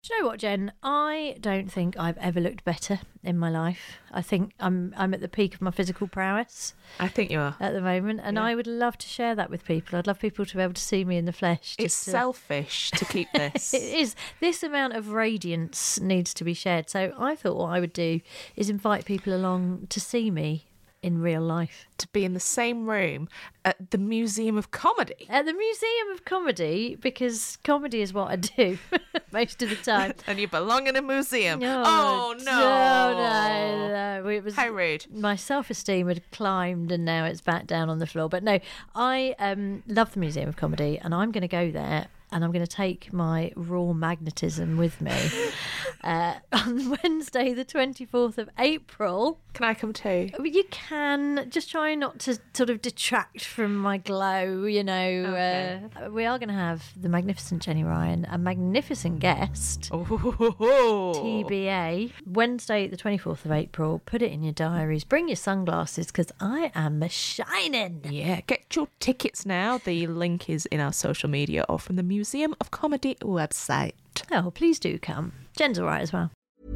Do you know what, Jen? I don't think I've ever looked better in my life. I think I'm at the peak of my physical prowess. I think you are. At the moment. And I would love to share that with people. I'd love people to be able to see me in the flesh. It's selfish to keep this. It is. This amount of radiance needs to be shared. So I thought what I would do is invite people along to see me in real life. To be in the same room at the Museum of Comedy. At the Museum of Comedy, because comedy is what I do most of the time. And you belong in a museum. Oh, no. It was, how rude. My self-esteem had climbed and now it's back down on the floor. But no, I love the Museum of Comedy and I'm going to go there and I'm going to take my raw magnetism with me on Wednesday, the 24th of April. Can I come too? You can. Just try not to sort of detract from my glow, you know. Okay. We are going to have the magnificent Jenny Ryan, a magnificent guest. Oh. TBA. Wednesday, the 24th of April. Put it in your diaries. Bring your sunglasses because I am shining. Yeah, get your tickets now. The link is in our social media or from the Museum of Comedy website. Oh, please do come. Jen's all right as well.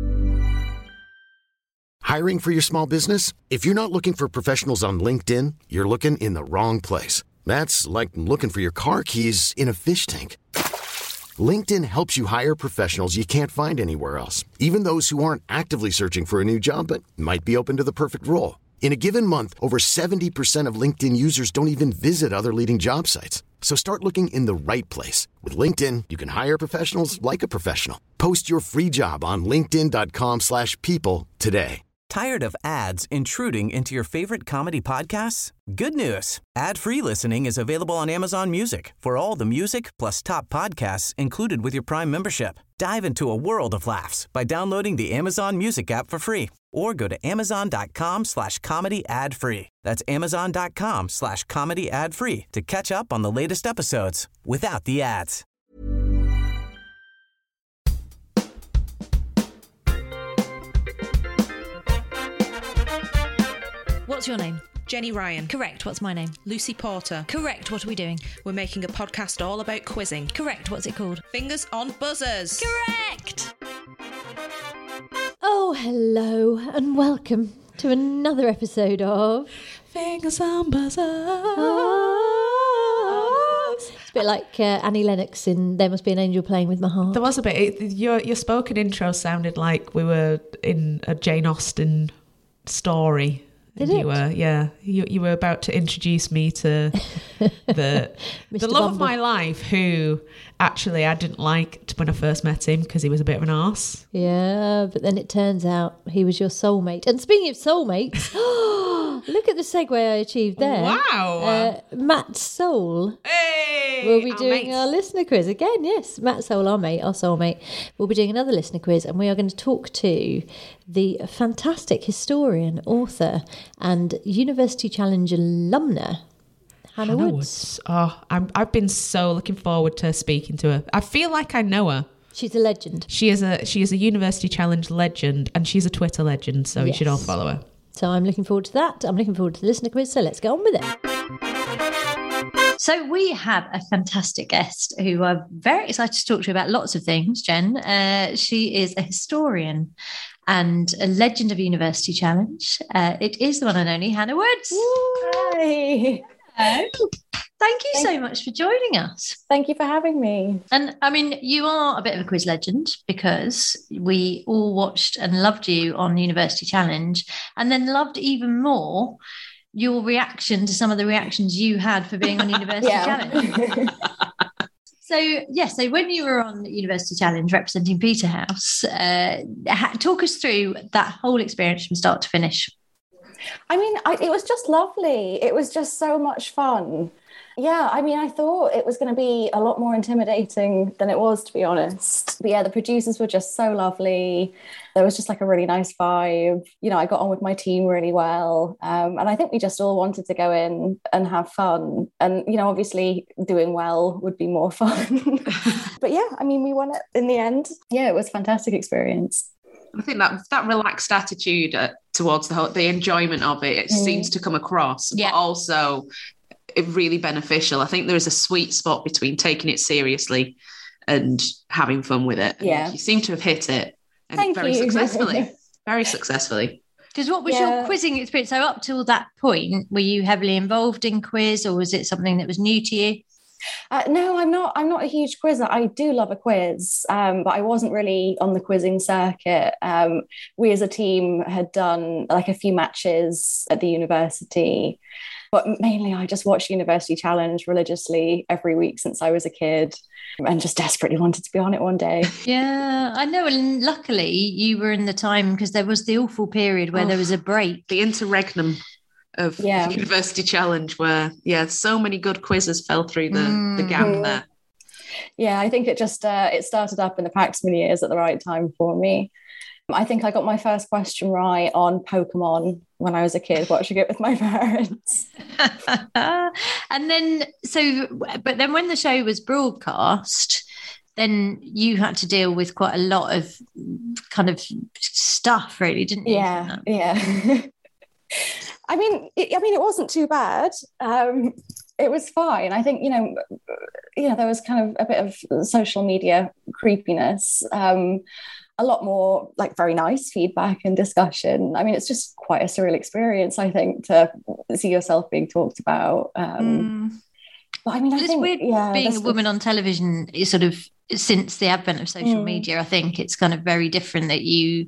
Hiring for your small business? If you're not looking for professionals on LinkedIn, you're looking in the wrong place. That's like looking for your car keys in a fish tank. LinkedIn helps you hire professionals you can't find anywhere else, even those who aren't actively searching for a new job but might be open to the perfect role. In a given month, over 70% of LinkedIn users don't even visit other leading job sites. So start looking in the right place. With LinkedIn, you can hire professionals like a professional. Post your free job on linkedin.com/people today. Tired of ads intruding into your favorite comedy podcasts? Good news. Ad-free listening is available on Amazon Music for all the music plus top podcasts included with your Prime membership. Dive into a world of laughs by downloading the Amazon Music app for free or go to amazon.com/comedy ad-free. That's amazon.com/comedy ad-free to catch up on the latest episodes without the ads. What's your name? Jenny Ryan. Correct. What's my name? Lucy Porter. Correct. What are we doing? We're making a podcast all about quizzing. Correct. What's it called? Fingers on Buzzers. Correct. Oh, hello and welcome to another episode of Fingers on Buzzers. It's a bit like Annie Lennox in There Must Be an Angel Playing With My Heart. There was a bit. Your spoken intro sounded like we were in a Jane Austen story. Did you it? were, yeah. You were about to introduce me to the Mr. love of Bumble. my life, who actually I didn't like when I first met him because he was a bit of an arse. Yeah, but then it turns out he was your soulmate. And speaking of soulmates, look at the segue I achieved there. Wow. Matt Soul Hey, will be our doing mates. our listener quiz again. Yes, Matt Soul, our soulmate, will be doing another listener quiz, and we are going to talk to the fantastic historian, author, and University Challenge alumna, Hannah Woods. Oh, I've been so looking forward to speaking to her. I feel like I know her. She's a legend. She is a University Challenge legend, and she's a Twitter legend, so you should all Yes. follow her. So I'm looking forward to that. I'm looking forward to the listener quiz, so let's get on with it. So we have a fantastic guest who I'm very excited to talk to about lots of things, Jen. She is a historian and a legend of University Challenge. It is the one and only Hannah Woods. Hi. Thank you so much for joining us. Thank you for having me. And I mean, you are a bit of a quiz legend because we all watched and loved you on University Challenge and then loved even more your reaction to some of the reactions you had for being on University Challenge. So when you were on University Challenge representing Peterhouse, talk us through that whole experience from start to finish. I mean, it was just lovely. It was just so much fun. Yeah, I mean, I thought it was going to be a lot more intimidating than it was, to be honest. But yeah, the producers were just so lovely. There was just like a really nice vibe. You know, I got on with my team really well. And I think we just all wanted to go in and have fun. And, you know, obviously doing well would be more fun. But yeah, I mean, we won it in the end. Yeah, it was a fantastic experience. I think that relaxed attitude towards the enjoyment of it seems to come across, but also really beneficial. I think there is a sweet spot between taking it seriously and having fun with it. And Yeah. you seem to have hit it, and Thank very you. successfully. Very successfully. Because what was your quizzing experience? So up till that point, were you heavily involved in quiz, or was it something that was new to you? No, I'm not. I'm not a huge quizzer. I do love a quiz, but I wasn't really on the quizzing circuit. We as a team had done like a few matches at the university, but mainly I just watched University Challenge religiously every week since I was a kid, and just desperately wanted to be on it one day. Yeah, I know. And luckily, you were in the time, because there was the awful period where there was a break. The interregnum of University Challenge, where so many good quizzes fell through the gap there. Yeah, I think it just it started up in the Paxman years at the right time for me. I think I got my first question right on Pokemon when I was a kid, watching it with my parents. And then, but then when the show was broadcast, then you had to deal with quite a lot of kind of stuff, really, didn't you? Yeah. I mean, it wasn't too bad. It was fine. I think, there was kind of a bit of social media creepiness, a lot more like very nice feedback and discussion. I mean, it's just quite a surreal experience, I think, to see yourself being talked about. But I mean, it's weird being a woman on television is sort of, since the advent of social media, I think it's kind of very different that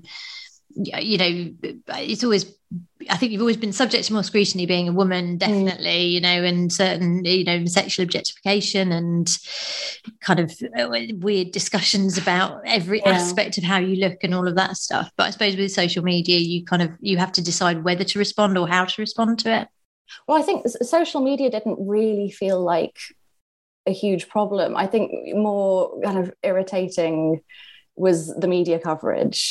it's always, I think you've always been subject to more scrutiny being a woman, definitely, and certain, sexual objectification and kind of weird discussions about every aspect of how you look and all of that stuff. But I suppose with social media, you have to decide whether to respond or how to respond to it. Well, I think social media didn't really feel like a huge problem. I think more kind of irritating was the media coverage.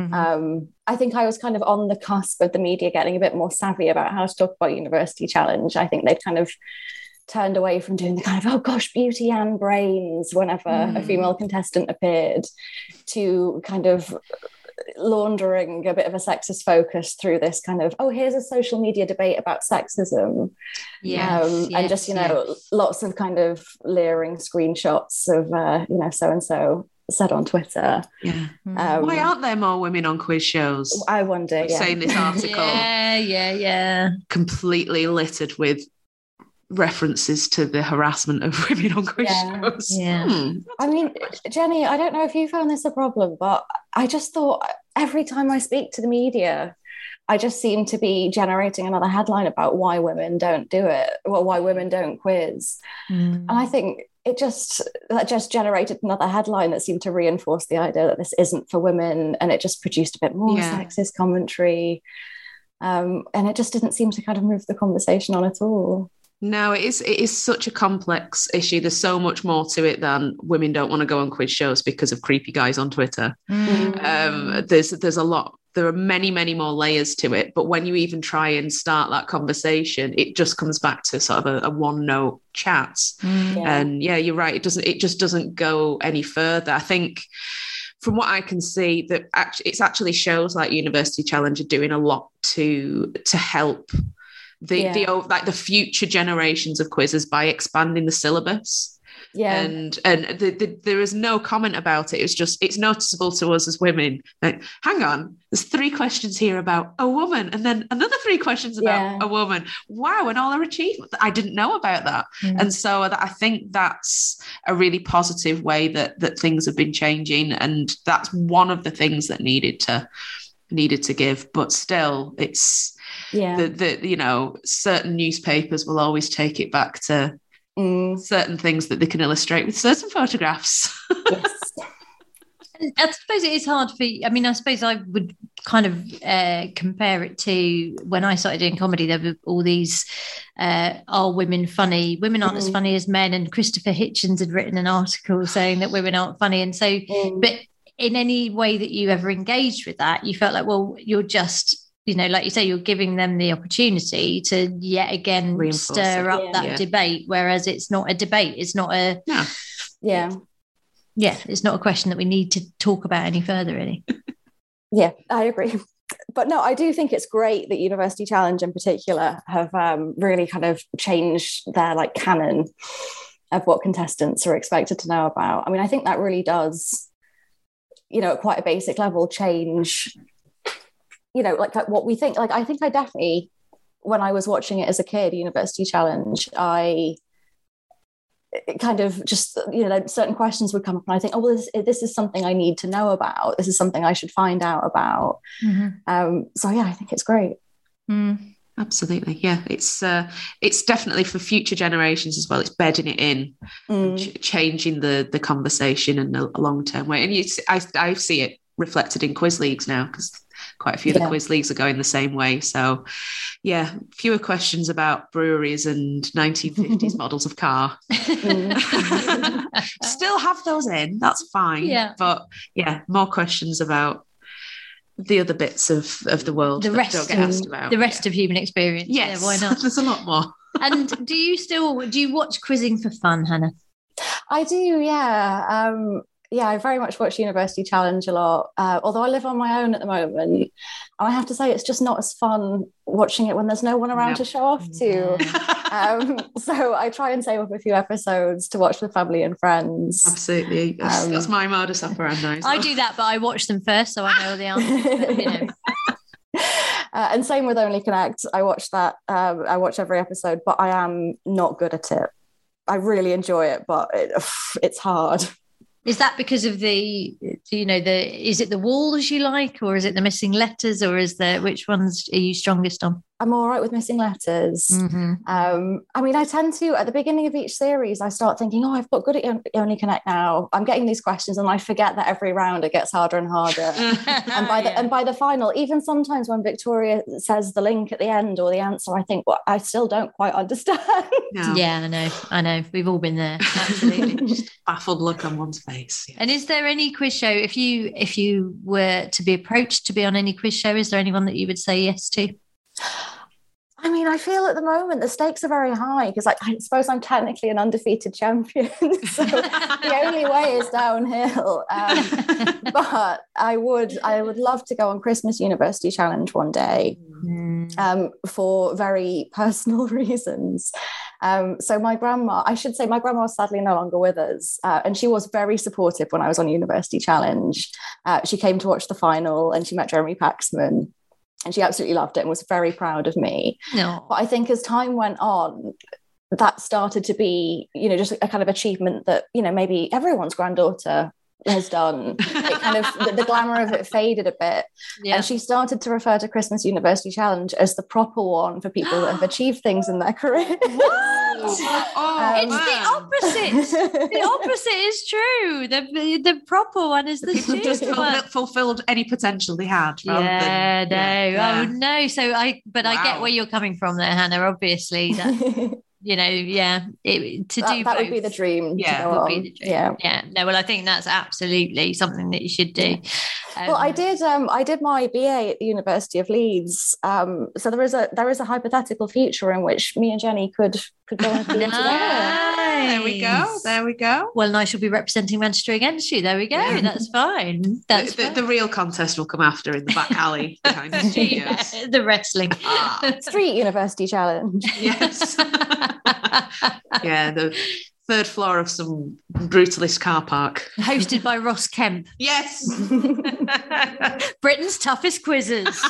I think I was kind of on the cusp of the media getting a bit more savvy about how to talk about University Challenge. I think they'd kind of turned away from doing the kind of, oh gosh, beauty and brains whenever a female contestant appeared, to kind of laundering a bit of a sexist focus through this kind of, oh, here's a social media debate about sexism. And just, lots of kind of leering screenshots of, so-and-so said on Twitter. Why aren't there more women on quiz shows? I wonder. Saying this article, completely littered with references to the harassment of women on quiz shows. I mean, Jenny, I don't know if you found this a problem, but I just thought every time I speak to the media, I just seem to be generating another headline about why women don't do it, or why women don't quiz. And I think that just generated another headline that seemed to reinforce the idea that this isn't for women, and it just produced a bit more sexist commentary. And it just didn't seem to kind of move the conversation on at all. No, it is such a complex issue. There's so much more to it than women don't want to go on quiz shows because of creepy guys on Twitter. There's a lot. There are many, many more layers to it. But when you even try and start that conversation, it just comes back to sort of a one-note chat. And you're right. It just doesn't go any further. I think from what I can see, that it's actually shows like University Challenge are doing a lot to help the future generations of quizzes by expanding the syllabus. And there is no comment about it. It's noticeable to us as women. Like, hang on, there's 3 questions here about a woman, and then another 3 questions about a woman. Wow, and all her achievements. I didn't know about that. And so I think that's a really positive way that things have been changing, and that's one of the things that needed to give. But still, it's certain newspapers will always take it back to certain things that they can illustrate with certain photographs. And I suppose it is hard I suppose I would kind of compare it to when I started doing comedy. There were all these are women funny? Women aren't as funny as men, and Christopher Hitchens had written an article saying that women aren't funny. And so but in any way that you ever engaged with that, you felt like, well, you're just, like you say, you're giving them the opportunity to yet again stir up that debate, whereas it's not a debate. It's not a... it's not a question that we need to talk about any further, really. Yeah, I agree. But no, I do think it's great that University Challenge in particular have really kind of changed their canon of what contestants are expected to know about. I mean, I think that really does, at quite a basic level, change, like what we think. Like, I think I definitely, when I was watching it as a kid, University Challenge, I kind of just, certain questions would come up and I think, oh, well, this is something I need to know about. This is something I should find out about. So yeah, I think it's great. Absolutely. Yeah. It's definitely for future generations as well. It's bedding it in, changing the conversation in a long-term way. And I see it reflected in quiz leagues now, because quite a few of the quiz leagues are going the same way. So yeah, fewer questions about breweries and 1950s models of car. Still have those in, that's fine. Yeah. But yeah, more questions about the other bits of the world that don't get asked about. The rest of human experience. Yes, yeah, why not? There's a lot more. And do you watch quizzing for fun, Hannah? I do, yeah. I very much watch University Challenge a lot, although I live on my own at the moment. And I have to say, it's just not as fun watching it when there's no one around to show off to. So I try and save up a few episodes to watch with family and friends. Absolutely. That's my modus operandi. I do that, but I watch them first, so I know the answers. And same with Only Connect. I watch that. I watch every episode, but I am not good at it. I really enjoy it, but it's hard. Is that because of is it the walls you like, or is it the missing letters, or which ones are you strongest on? I'm all right with missing letters. I mean, I tend to, at the beginning of each series, I start thinking, oh, I've got good at Only Connect now. I'm getting these questions and I forget that every round it gets harder and harder. And by the final, even sometimes when Victoria says the link at the end or the answer, I think, well, I still don't quite understand. No. Yeah, I know. We've all been there. Absolutely. Just baffled look on one's face. Yeah. And is there any quiz show, if you were to be approached to be on any quiz show, is there anyone that you would say yes to? I mean, I feel at the moment the stakes are very high because I suppose I'm technically an undefeated champion. So the only way is downhill. But I would love to go on Christmas University Challenge one day for very personal reasons. So my grandma was sadly no longer with us. And she was very supportive when I was on University Challenge. She came to watch the final and she met Jeremy Paxman. And she absolutely loved it and was very proud of me. No. But I think as time went on, that started to be, just a kind of achievement that, maybe everyone's granddaughter has done. It kind of, the glamour of it faded a bit. Yeah. And she started to refer to Christmas University Challenge as the proper one for people that have achieved things in their career. What? It's the opposite. The opposite is true. The proper one is the people just fulfilled any potential they had. Oh no. So I get where you're coming from there, Hannah. Obviously, that, that would be the dream. Yeah, would be the dream. Yeah. No, well, I think that's absolutely something that you should do. Well, I did my BA at the University of Leeds. So there is a hypothetical future in which me and Jenny could go and be together. There we go. Well, and I shall be representing Manchester against you. There we go. Yeah. That's fine. The real contest will come after in the back alley behind the studios. The wrestling. Street University Challenge. Yes. Yeah, the third floor of some brutalist car park. Hosted by Ross Kemp. Yes. Britain's toughest quizzes.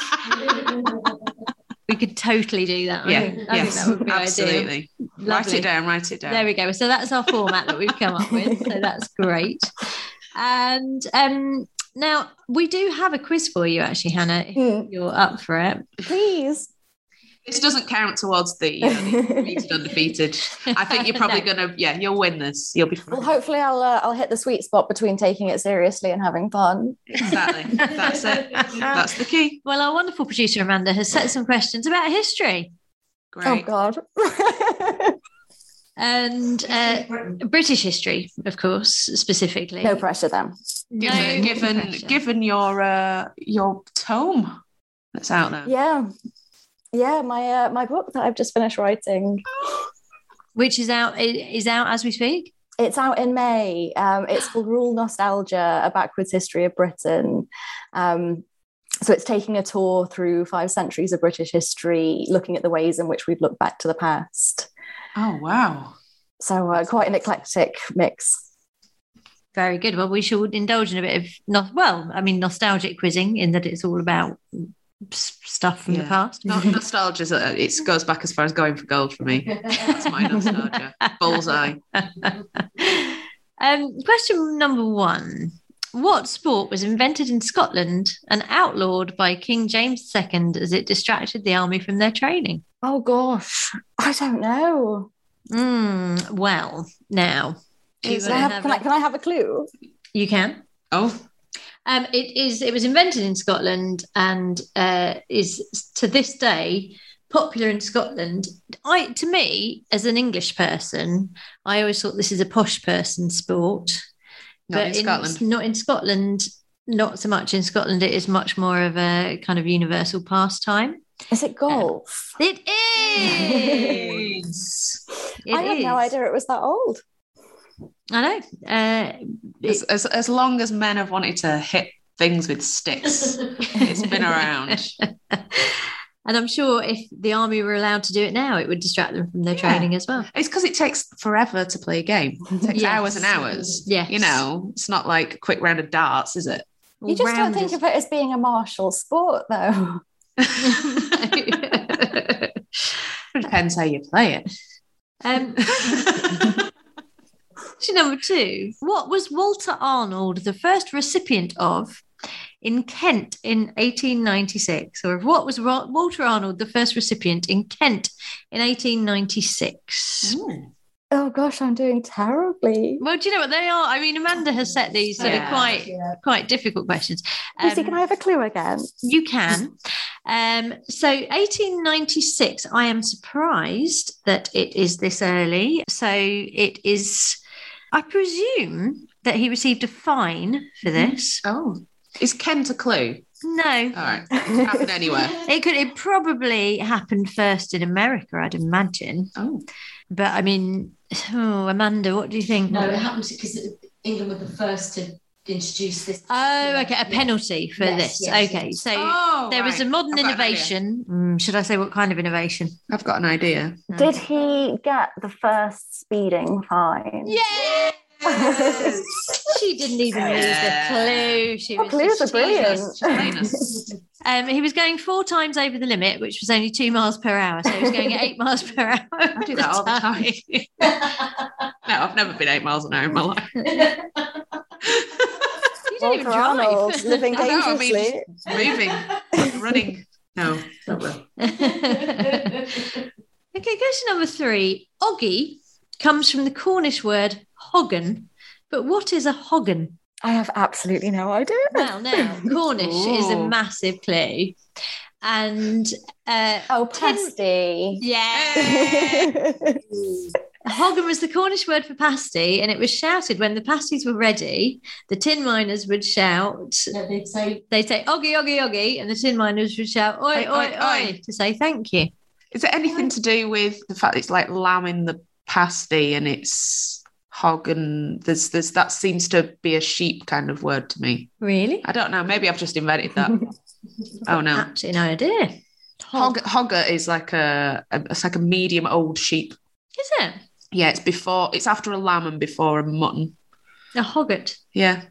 We could totally do that. Yeah, I think that would be absolutely. Write it down. There we go. So that's our format that we've come up with. So that's great. And now we do have a quiz for you, actually, Hannah, if you're up for it. Please. This doesn't count towards the undefeated. I think you're probably you'll win this. You'll be fine. Well, hopefully I'll hit the sweet spot between taking it seriously and having fun. Exactly. That's it. That's the key. Well, our wonderful producer Amanda has set some questions about history. Great. Oh God. And British history, of course, specifically. No pressure then. Given your tome that's out there. Yeah, my book that I've just finished writing, which is out as we speak. It's out in May. It's called Rule Nostalgia: A Backwards History of Britain. So it's taking a tour through 5 centuries of British history, looking at the ways in which we've looked back to the past. Oh wow! So quite an eclectic mix. Very good. Well, we should indulge in a bit of nostalgic quizzing, in that it's all about stuff from the past. Nostalgia, it goes back as far as going for gold for me. That's my nostalgia. Bullseye. Question number 1. What sport was invented in Scotland and outlawed by King James II as it distracted the army from their training? Oh gosh, I don't know. Well, now, Can I have a clue? You can. Oh. It was invented in Scotland and is to this day popular in Scotland. To me, as an English person, I always thought this is a posh person's sport. Not in Scotland. Not in Scotland. Not so much in Scotland. It is much more of a kind of universal pastime. Is it golf? It is. I had no idea it was that old. I know. As long as men have wanted to hit things with sticks, it's been around. And I'm sure if the army were allowed to do it now, it would distract them from their training as well. It's because it takes forever to play a game. It takes hours and hours. Yes. You know, it's not like a quick round of darts, is it? You just don't think of it as being a martial sport, though. It depends how you play it. Question number 2. What was Walter Arnold the first recipient of in Kent in 1896? Or what was Walter Arnold the first recipient in Kent in 1896? Oh gosh, I'm doing terribly. Well, do you know what they are? I mean, Amanda has set these sort of quite difficult questions. Lucy, can I have a clue again? You can. So 1896, I am surprised that it is this early. So it is, I presume that he received a fine for this. Oh, is Kent a clue? No. All right. It could happen anywhere. It probably happened first in America, I'd imagine. Oh. But I mean, Amanda, what do you think? No, it happened because England were the first to introduce this. Oh, okay, a penalty for this. Yes, okay, yes. so there right. was a modern innovation. Should I say what kind of innovation? I've got an idea. Did he get the first speeding fine? Yeah. She didn't even need a clue. Clues are brilliant. He was going 4 times over the limit, which was only 2 miles per hour. So he was going at 8 miles per hour. I do that all the time. No, I've never been 8 miles an hour in my life. You don't even drive. Arnold, living dangerously. Moving, running. No, not well. Okay, question number 3. Oggy comes from the Cornish word hoggen, but what is a hoggen? I have absolutely no idea. Well, now, Cornish is a massive clue. And pasty. Yeah. Hoggen was the Cornish word for pasty, and it was shouted when the pasties were ready. The tin miners would shout. No, they'd say oggy, oggy, oggy, and the tin miners would shout oi, oi, oi, to say thank you. Is it anything to do with the fact it's like lamb in the pasty and it's hog, and there's that seems to be a sheep kind of word to me. Really? I don't know. Maybe I've just invented that. Oh no, absolutely no idea. Hogger is like it's like a medium old sheep. Is it? Yeah, it's after a lamb and before a mutton. A hogget. Yeah.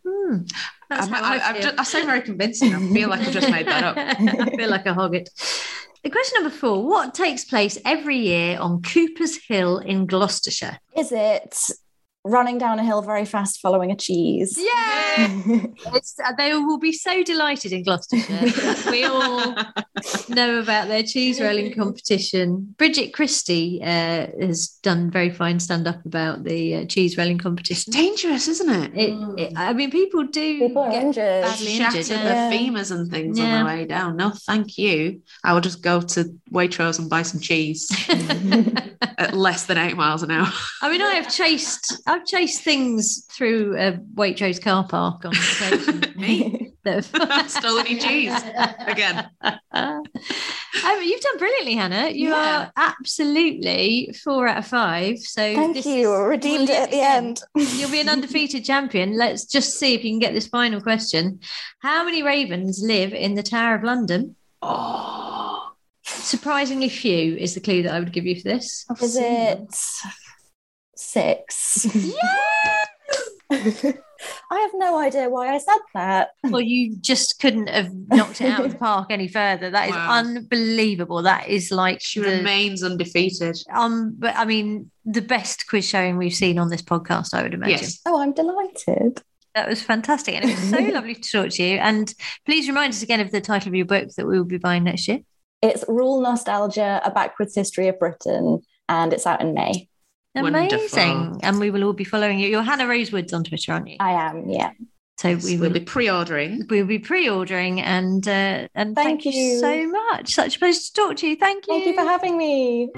I sound very convincing. I feel like I just made that up. I feel like a hogget. The question number 4, what takes place every year on Cooper's Hill in Gloucestershire? Is it running down a hill very fast following a cheese? Yeah! They will be so delighted in Gloucestershire. We all know about their cheese rolling competition. Bridget Christie has done very fine stand-up about the cheese rolling competition. It's dangerous, isn't it? I mean, people are get injured. badly injured. Shatter their femurs and things on the way down. No, thank you. I will just go to Waitrose and buy some cheese at less than 8 miles an hour. I mean, I've chased things through a Waitrose car park on occasion. Me? Stolen your cheese again. You've done brilliantly, Hannah. You are absolutely 4 out of 5. So thank you. Redeemed it at the end. You'll be an undefeated champion. Let's just see if you can get this final question. How many ravens live in the Tower of London? Surprisingly few is the clue that I would give you for this. Is it 6. I have no idea why I said that. Well, you just couldn't have knocked it out of the park any further. That is unbelievable. That is like She remains undefeated. But I mean, the best quiz showing we've seen on this podcast, I would imagine. Yes. Oh, I'm delighted. That was fantastic. And it was so lovely to talk to you. And please remind us again of the title of your book that we will be buying next year. It's Rule Nostalgia, A Backwards History of Britain, and it's out in May. Amazing. Wonderful. And we will all be following you. You're Hannah Rosewoods on Twitter, aren't you? I am, yeah. So We'll be pre-ordering. We'll be pre-ordering and thank you so much. Such a pleasure to talk to you. Thank you. Thank you for having me.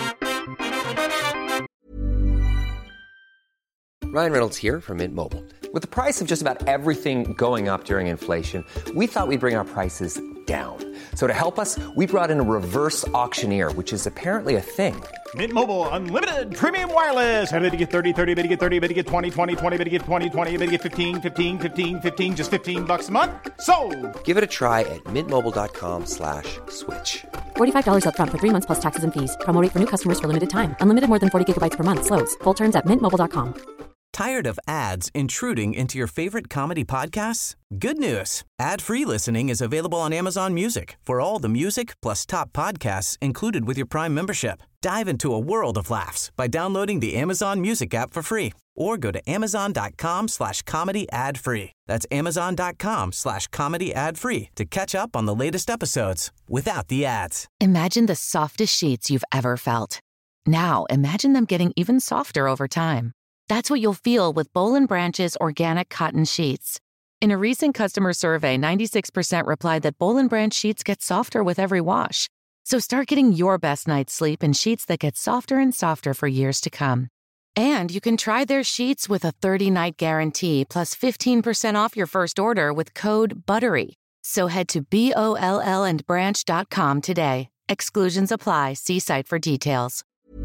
Ryan Reynolds here from Mint Mobile. With the price of just about everything going up during inflation, we thought we'd bring our prices down. So to help us, we brought in a reverse auctioneer, which is apparently a thing. Mint Mobile Unlimited Premium Wireless. How to get 30, 30, bit to get 30, bit to get 20, 20, 20, bit to get 20, 20, bit to get 15, 15, 15, 15, just $15 a month? Sold! Give it a try at mintmobile.com/switch. $45 up front for 3 months plus taxes and fees. Promo rate for new customers for limited time. Unlimited more than 40 gigabytes per month. Slows full terms at mintmobile.com. Tired of ads intruding into your favorite comedy podcasts? Good news. Ad-free listening is available on Amazon Music for all the music plus top podcasts included with your Prime membership. Dive into a world of laughs by downloading the Amazon Music app for free or go to amazon.com/comedy ad-free. That's amazon.com/comedy ad-free to catch up on the latest episodes without the ads. Imagine the softest sheets you've ever felt. Now imagine them getting even softer over time. That's what you'll feel with Boll & Branch's organic cotton sheets. In a recent customer survey, 96% replied that Boll & Branch sheets get softer with every wash. So start getting your best night's sleep in sheets that get softer and softer for years to come. And you can try their sheets with a 30-night guarantee plus 15% off your first order with code BUTTERY. So head to BOLLandbranch.com today. Exclusions apply. See site for details.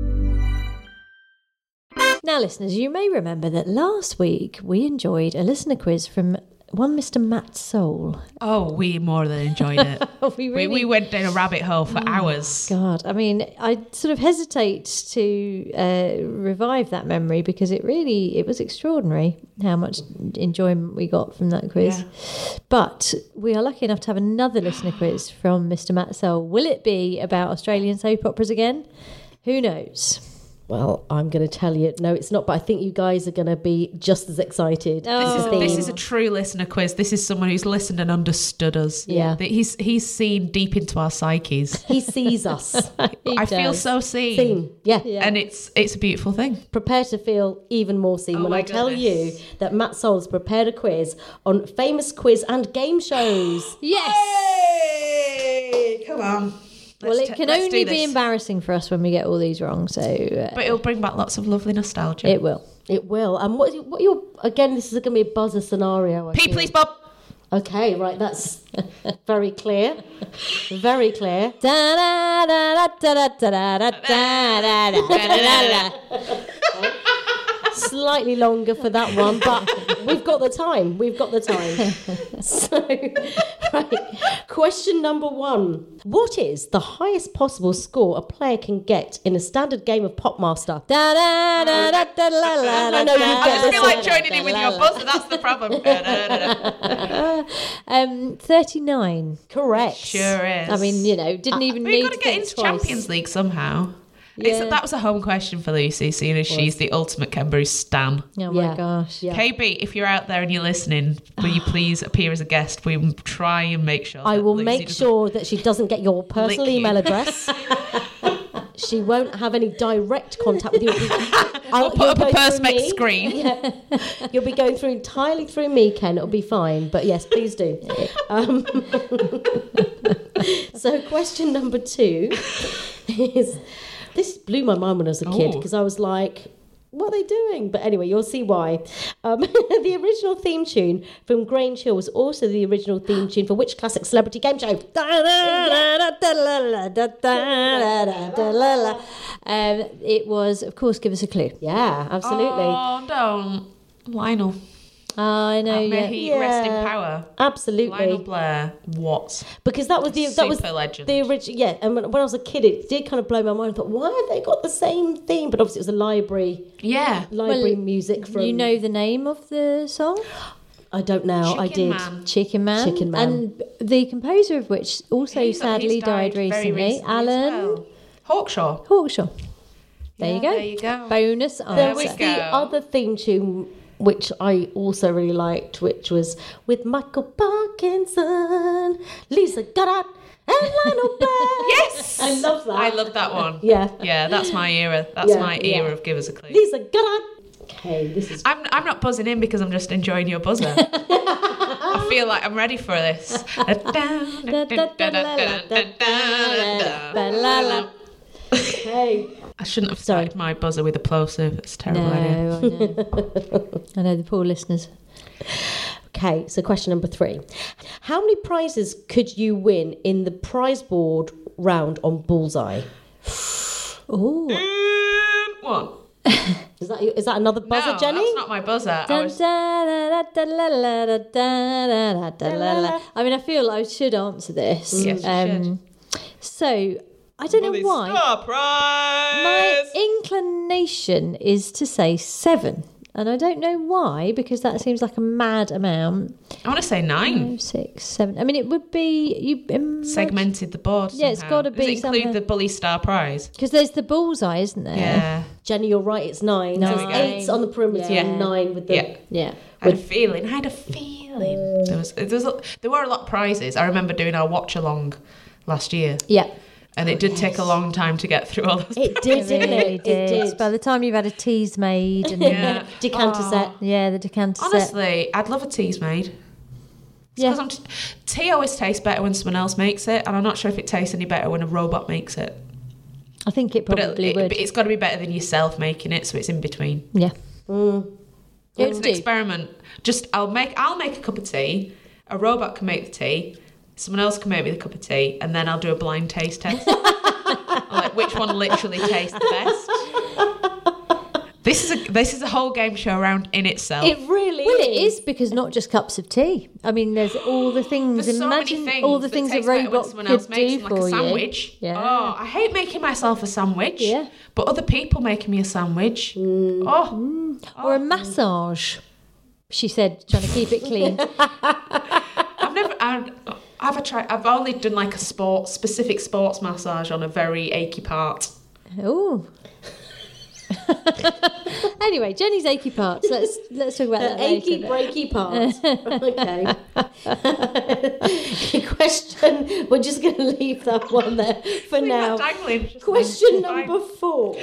Now, listeners, you may remember that last week we enjoyed a listener quiz from one Mr. Matt Soul. Oh, we more than enjoyed it. we went down a rabbit hole for hours. God, I mean, I sort of hesitate to revive that memory because it was extraordinary how much enjoyment we got from that quiz. Yeah. But we are lucky enough to have another listener quiz from Mr. Matt Soul. Will it be about Australian soap operas again? Who knows? Well, I'm going to tell you, no, it's not, but I think you guys are going to be just as excited. This is a true listener quiz. This is someone who's listened and understood us. Yeah. He's seen deep into our psyches. He sees us. I feel so seen. Yeah. And it's a beautiful thing. Prepare to feel even more seen when I tell you that Matt Soul's prepared a quiz on famous quiz and game shows. Yes! Yay! Come on. Well, it can only be embarrassing for us when we get all these wrong. So, but it'll bring back lots of lovely nostalgia. It will. It will. And what your again? This is going to be a buzzer scenario. Please, Bob. Okay, right. That's very clear. Very clear. Slightly longer for that one, but we've got the time. So, right. Question number 1. What is the highest possible score a player can get in a standard game of Popmaster? I know you get I feel like joining in with your buzzer. That's the problem. 39. Correct. Sure is. I mean, didn't even need to We've got to get into twice. Champions League somehow. Yeah. That was a home question for Lucy, seeing as she's the ultimate Ken stan. Oh my gosh. Yeah. KB, if you're out there and you're listening, will you please appear as a guest? We will try and make sure. I will Lucy make sure that she doesn't get your personal email address. She won't have any direct contact with you. I'll put up a Perspex screen. Yeah. You'll be going through entirely through me, Ken. It'll be fine. But yes, please do. So question number 2 is... This blew my mind when I was a kid because I was like, what are they doing? But anyway, you'll see why. The original theme tune from Grange Hill was also the original theme tune for which classic celebrity game show? It was, of course, give us a clue. Yeah, absolutely. Oh, don't. Lionel. I know. May Yeah. he rest in power. Absolutely. Lionel Blair, what? Because that was Super legend. the original. Yeah, and when I was a kid, it did kind of blow my mind. I thought, why have they got the same theme? But obviously, it was a library music from. You know the name of the song? I don't know. I did. Chicken Man. Chicken Man. And the composer of which also sadly died recently, Alan Hawkshaw. There you go. Bonus answer. There was the other theme tune which I also really liked, which was with Michael Parkinson, Lisa Goddard, and Lionel Blair. Yes, I love that. I love that one. Yeah, that's my era. That's my era of Give Us a Clue. Lisa Goddard. Okay, this is. I'm not buzzing in because I'm just enjoying your buzzer. I feel like I'm ready for this. Okay. I shouldn't have started my buzzer with a plosive. It's a terrible idea. I know the poor listeners. Okay, so question number 3. How many prizes could you win in the prize board round on Bullseye? Oh. One. Is that another buzzer, No, Jenny? that's not my buzzer. I mean, I feel I should answer this. Yes, you should. So, I don't know why. Star prize! My inclination is to say 7. And I don't know why, because that seems like a mad amount. I want to say 9. 5, 6, 7. I mean, it would be... Segmented the board Yeah, it's somehow. got to be Does it include somehow. the Bully Star prize? Because there's the bullseye, isn't there? Yeah. Jenny, you're right, it's 9. Nine. There's 8 on the perimeter and 9 with the... Yeah. I had a feeling. There were a lot of prizes. I remember doing our watch along last year. Yeah. And it did take a long time to get through all those. It did, didn't it? It did. By the time you've had a tease made and decanter set. Yeah, the decanter set. Honestly, I'd love a teas made. Because tea always tastes better when someone else makes it, and I'm not sure if it tastes any better when a robot makes it. I think it probably would. But it's got to be better than yourself making it, so it's in between. Yeah. It's an experiment. I'll make a cup of tea. A robot can make the tea. Someone else can make me the cup of tea, and then I'll do a blind taste test. Like which one literally tastes the best. This is a whole game show round in itself. It really Well, it is because not just cups of tea. I mean, there's all the things. There's so Imagine many things all the things a taste better when robot someone could else makes do them, for like a you. sandwich. Yeah. Oh, I hate making myself a sandwich. Yeah. But other people making me a sandwich. Or a massage. She said, trying to keep it clean. I've only done like a specific sports massage on a very achy part. Oh. Anyway, Jenny's achy parts. Let's talk about that achy later. breaky part. Okay. Question. We're just going to leave that one there for now. Question number 4.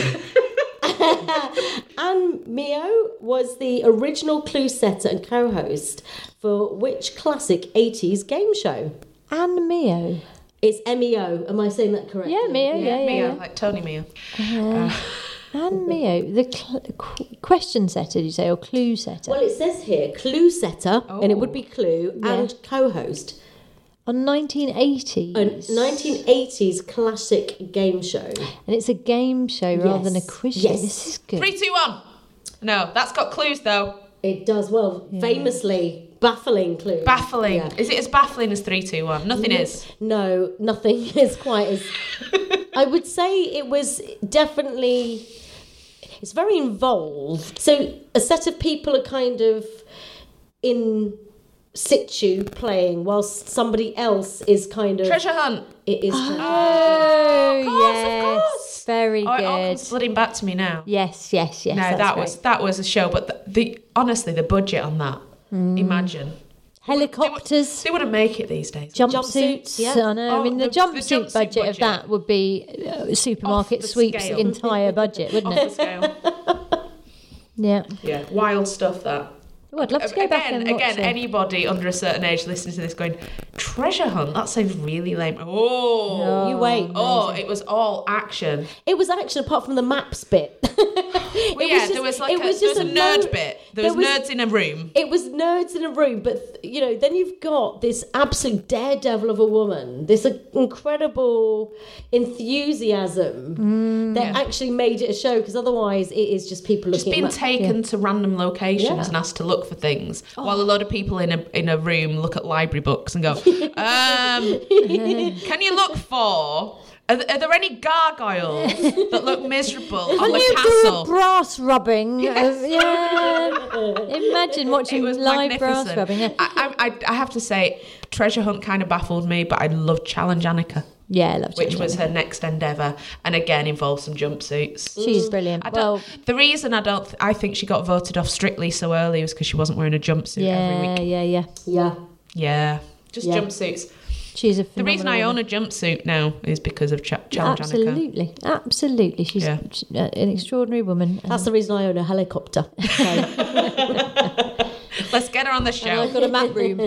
Anne Mio was the original clue setter and co-host for which classic 80s game show? Anne Mio. It's M-E-O. Am I saying that correctly? Yeah, Mio. Yeah. Mio, like Tony Mio. Anne Mio, the question setter, did you say, or clue setter? Well, it says here clue setter, and it would be clue, and co-host. On 1980s. A 1980s classic game show. And it's a game show rather than a quiz show. Yes. This is good. 3, 2, 1. No, that's got clues though. It does, well, famously baffling clues. Baffling. Yeah. Is it as baffling as 3, 2, 1? Nothing is. No, nothing is quite as... I would say it was definitely... It's very involved. So a set of people are kind of in situ playing whilst somebody else is kind of... Treasure hunt. It is treasure hunt. Oh, Of course. yes. Very Oh, it all good. comes flooding back to me now. Yes. No, that's that was a show, but honestly, the budget on that, imagine. Helicopters. They wouldn't make it these days. Jumpsuits, yeah. I know. I mean, the jumpsuit budget of that would be supermarket Off the sweeps' scale. entire budget, wouldn't Off the it? scale. Yeah. Yeah, wild stuff that. Oh, I'd love to go back and watch it. Anybody under a certain age listening to this going, treasure hunt? That sounds really lame. Oh, You wait. Oh, it was all action. It was action apart from the maps bit. Well, yeah, there was a nerd bit. There was nerds in a room. It was nerds in a room, but then you've got this absolute daredevil of a woman, this incredible enthusiasm that actually made it a show. Because otherwise, it is just people Just looking. being taken to random locations Yeah. and asked to look look for things, while a lot of people in a room look at library books and go, can you look for... Are there any gargoyles that look miserable on the castle? Do brass rubbing. Imagine watching live brass rubbing. Yeah. I have to say, Treasure Hunt kind of baffled me, but I loved Challenge Annika. Yeah, I loved Which was her next endeavour, and again involved some jumpsuits. She's brilliant. The reason I think she got voted off Strictly so early was because she wasn't wearing a jumpsuit every week. Yeah. Just jumpsuits. She's a the reason I own a jumpsuit now is because of Challenge Annika. Absolutely. She's an extraordinary woman. That's the reason I own a helicopter. Let's get her on the show. And I've got a map room.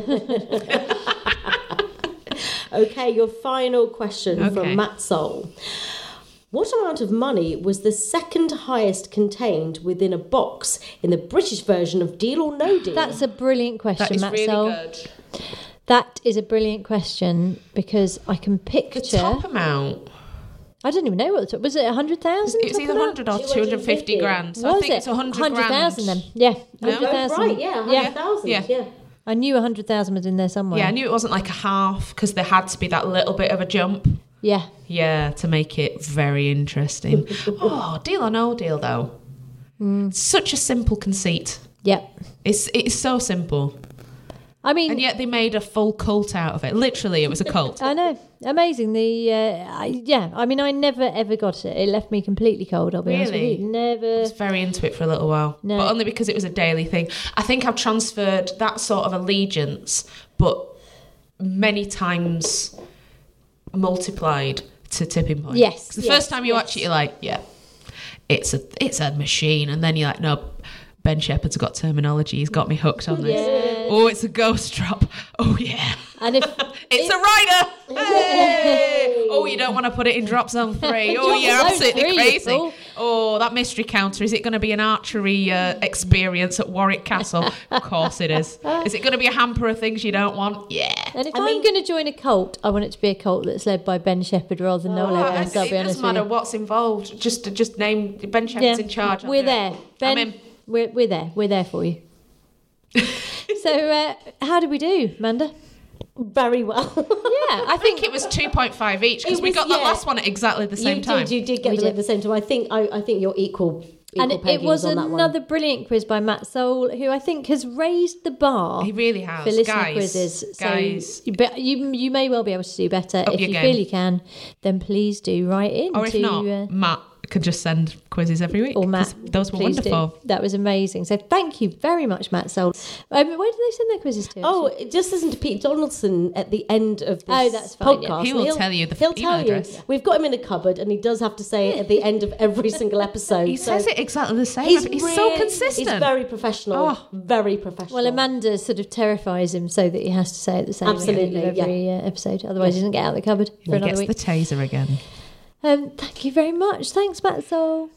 Okay, your final question from Matt Soul. What amount of money was the second highest contained within a box in the British version of Deal or No Deal? That's a brilliant question, that is Matt really Soul. Good. That is a brilliant question because I can picture... The top amount? I don't even know what the top... Was it 100,000? It's either 100 or 250 grand. So I think it's 100,000 then. Yeah, 100,000. Right, yeah, 100,000. Yeah. I knew 100,000 was in there somewhere. Yeah, I knew it wasn't like a half because there had to be that little bit of a jump. Yeah. Yeah, to make it very interesting. Deal or No Deal, though. Such a simple conceit. Yep. It's so simple. I mean... And yet they made a full cult out of it. Literally, it was a cult. I know. Amazing. I mean, I never, ever got it. It left me completely cold, I'll be honest with you. Never... I was very into it for a little while. No. But only because it was a daily thing. I think I've transferred that sort of allegiance, but many times multiplied to Tipping Point. Yes. The first time you watch it, you're like, yeah, it's a machine. And then you're like, no, Ben Shepherd's got terminology. He's got me hooked on this. Yeah. Oh, it's a ghost drop. Oh, yeah. And if it's a rider. Hey! Oh, you don't want to put it in drop zone 3. Oh, you're absolutely crazy. Oh, that mystery counter. Is it going to be an archery experience at Warwick Castle? Of course it is. Is it going to be a hamper of things you don't want? Yeah. And if I'm going to join a cult, I want it to be a cult that's led by Ben Shepherd rather than Noel Evans. I'll be honest with you. It doesn't matter what's involved. Just name Ben Shepherd's in charge. We're there. Ben, I'm in. We're there. We're there for you. So, how did we do, Amanda? Very well. I think it was 2.5 each because we got that last one at exactly the same time. You did get them at the same time. I think you're equal. And it was another brilliant quiz by Matt Soul, who I think has raised the bar. He really has. For listener quizzes. Guys. So, but you may well be able to do better. If you feel you can, then please do write in. Or if not, Matt could just send quizzes every week. Or Matt, those were wonderful. Do. That was amazing. So thank you very much, Matt Soul. Where do they send their quizzes to? Just listen to Pete Donaldson at the end of this that's fine, podcast. He will tell you the email address. We've got him in a cupboard, and he does have to say it at the end of every single episode. He says it exactly the same. He's so consistent. He's very professional. Very professional. Well, Amanda sort of terrifies him so that he has to say it the same Absolutely, at every episode. Otherwise, he doesn't get out of the cupboard for another week. He gets the taser again. Thank you very much. Thanks, Matt Soul.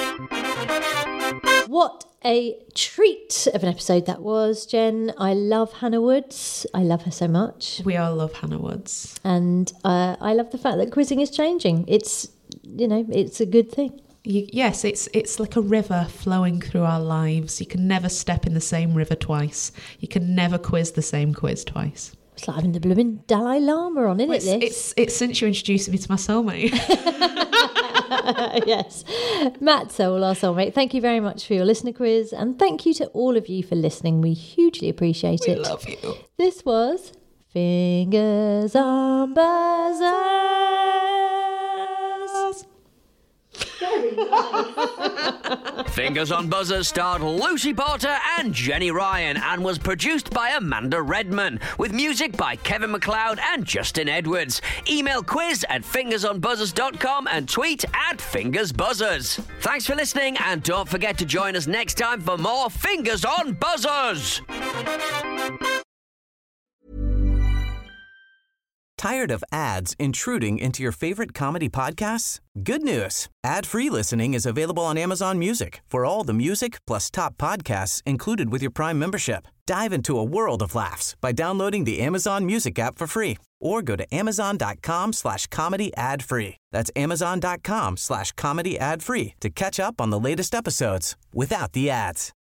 What a treat of an episode that was, Jen. I love Hannah Woods. I love her so much. We all love Hannah Woods. And I love the fact that quizzing is changing. It's a good thing. Yes, it's like a river flowing through our lives. You can never step in the same river twice. You can never quiz the same quiz twice. It's like having the blooming Dalai Lama on, isn't it? It's since you introduced me to my soulmate. Yes. Matt Soul, our soulmate, thank you very much for your listener quiz. And thank you to all of you for listening. We hugely appreciate it. We love you. This was Fingers on Buzzers. Very nice. Fingers on Buzzers starred Lucy Porter and Jenny Ryan and was produced by Amanda Redman with music by Kevin MacLeod and Justin Edwards. Email quiz@fingersonbuzzers.com and tweet @fingersbuzzers. Thanks for listening and don't forget to join us next time for more Fingers on Buzzers. Tired of ads intruding into your favorite comedy podcasts? Good news. Ad-free listening is available on Amazon Music for all the music plus top podcasts included with your Prime membership. Dive into a world of laughs by downloading the Amazon Music app for free or go to amazon.com/comedy ad-free. That's amazon.com/comedy ad-free to catch up on the latest episodes without the ads.